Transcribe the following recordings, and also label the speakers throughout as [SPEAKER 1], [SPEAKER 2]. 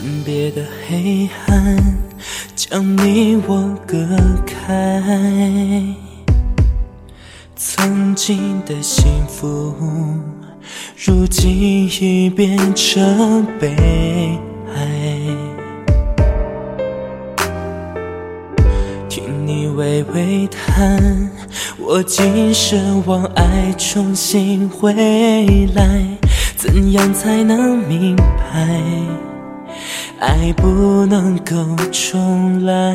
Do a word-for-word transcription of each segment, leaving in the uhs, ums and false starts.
[SPEAKER 1] 分别的黑暗将你我隔开，曾经的幸福如今已变成悲哀。听你娓娓谈，我竟奢望爱重新回来，怎样才能明白爱不能够重来？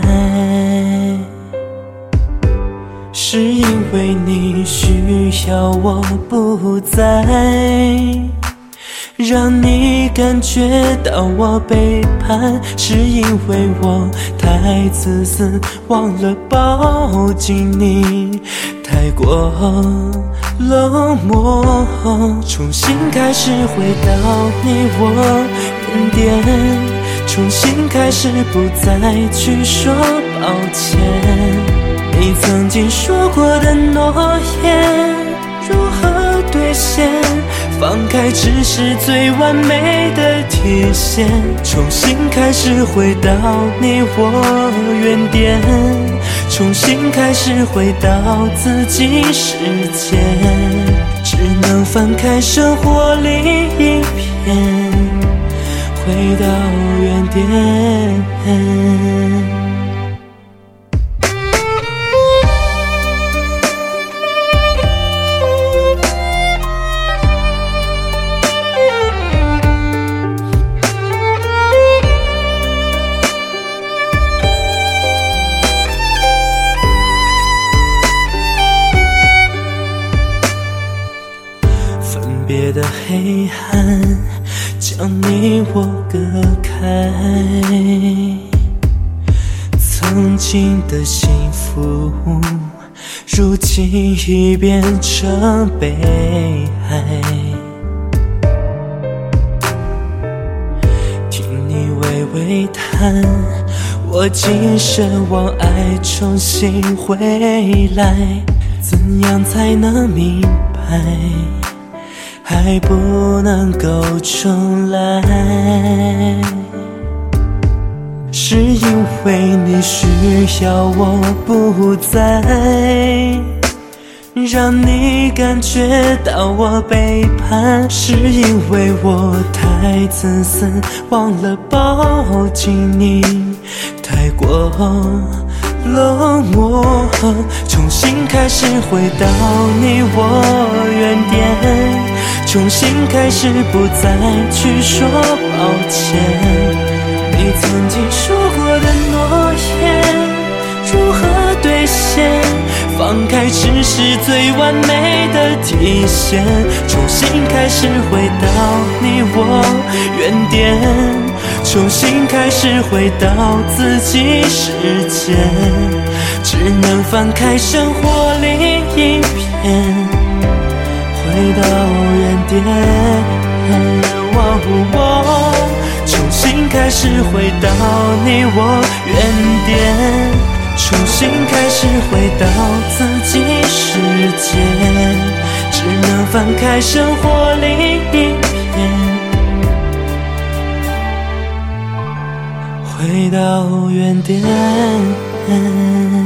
[SPEAKER 1] 是因为你需要我不在，让你感觉到我背叛，是因为我太自私，忘了抱紧你，太过冷漠。重新开始回到你我原点，重新开始不再去说抱歉。你曾经说过的诺言如何兑现？放开只是最完美的体现，重新开始回到你我原点，重新开始回到自己世界，只能翻开生活另一篇，回到原点。分别的黑暗将你我隔开，曾经的幸福如今已变成悲哀。听你娓娓谈，我竟奢望爱重新回来，怎样才能明白还不能够重来？是因为你需要我不在，让你感觉到我背叛，是因为我太自私，忘了抱紧你，太过冷漠。重新开始回到你我原点，重新开始不再去说抱歉。你曾经说过的诺言如何兑现？放开只是最完美的体现，重新开始回到你我原点，重新开始回到自己世界，只能翻开生活另一篇，回到原点。哦哦，重新开始回到你我原点，重新开始回到自己世界，只能翻开生活另一篇，回到原点。